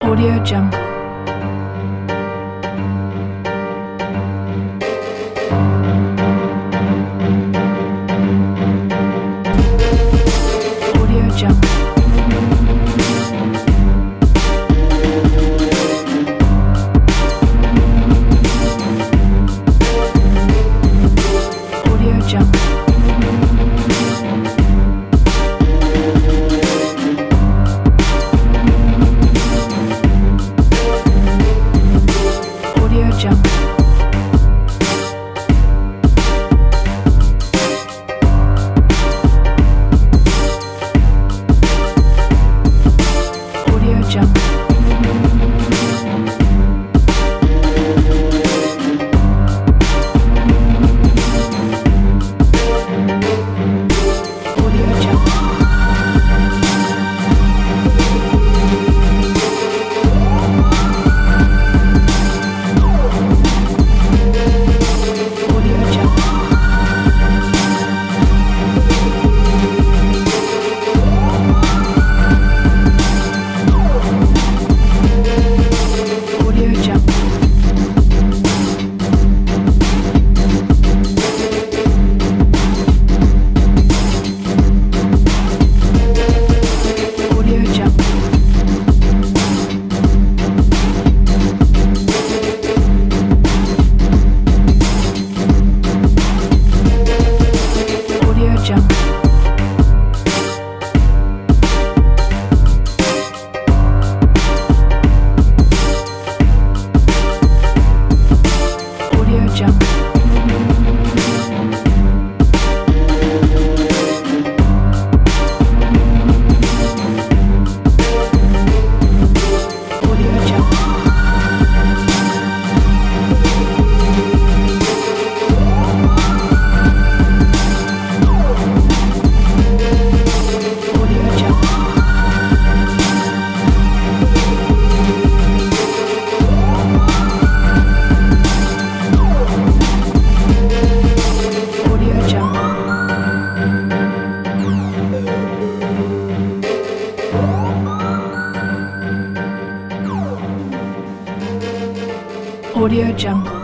Audio Jungle. Audio Jungle. Audio Jungle. Audio Jungle. Audio Jungle. Audio Jungle. Audio Jungle. Audio Jungle. Audio Jungle. Audio Jungle. Audio Jungle. Audio Jungle. Audio Jungle. Audio Jungle. Audio Jungle.